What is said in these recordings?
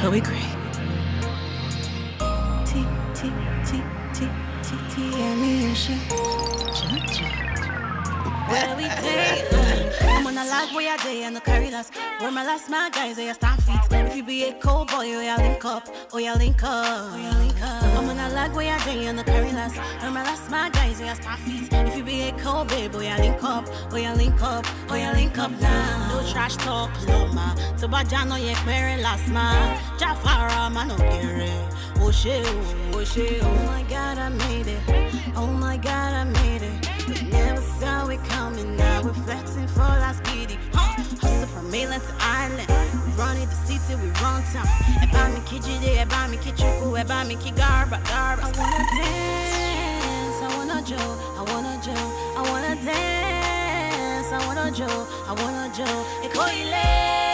but we great. And me and shit. Where we day? I'm on a lag where I day and the carry last. Where my last my guys, they stand feet. If you be a cold boy, oh yeah, link up. Oh yeah, link up. Oh yeah, link up. I'm on a lag where I day and the carry last. Where my last my guys, they stand feet. If you be a cold babe, oh yeah, link up. Oh yeah, link up. Oh yeah, link up now. No trash talk, no ma. To bajano ye query last ma. Jafara, man, no gere. Oh shit, oh shit. Oh my God, I made it. Oh my God, I made it. We never saw it coming. Now we're flexing for last speedy. Hustle from mainland to island. We running the city, we run town. Eba me kijide, eba me kichuku, eba me kigarba, garba. I wanna dance, I wanna joke, I wanna joke, I wanna dance, I wanna joke, I wanna joke. Ekoile,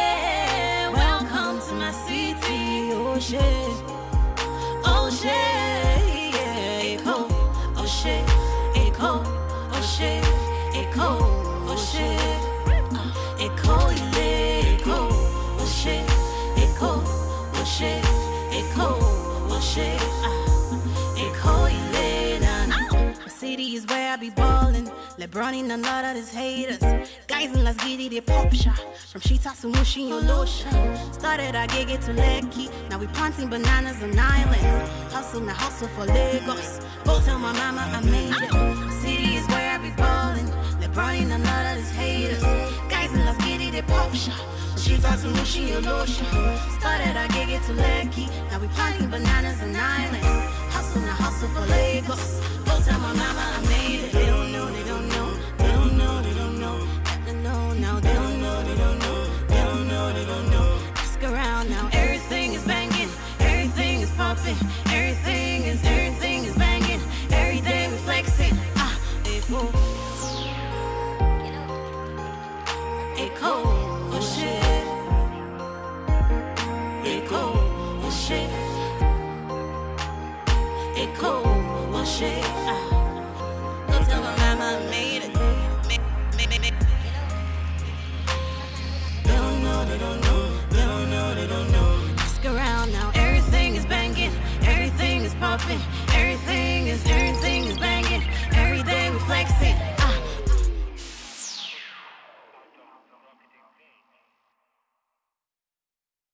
welcome to my city. Oh shit, oh shit, yeah, Eko, oh shit, Eko. Oh shit, Eko, oh shit, Eko, Eko, oh shit, Eko, oh shit, Eko, oh shit, Eko, na. The city is where I be ballin', LeBron in a lot of these haters. Guys in Las Giddy, they pop shot. From Shita to Mushi, your lotion. Started I gig it to Lekki. Now we planting bananas on islands. Hustle, now hustle for Lagos. Go tell my mama I made it. The city is where I be ballin'. LeBron in a lot of these haters. Guys in Las Giddy, they pop shot. Shita to Mushi, your lotion. Started I gig it to Lekki. Now we planting bananas on islands. Hustle, now hustle for Lagos. Go tell my mama I made it. They don't know, they don't know. They don't know, they don't know. They know now, they don't know, they don't know. They don't know, they don't know. Ask around now, everything is banging. Everything is pumping. Everything is banging. Every day we flexing. Eko. Eko, oh shit. Eko, oh shit. Eko, oh shit.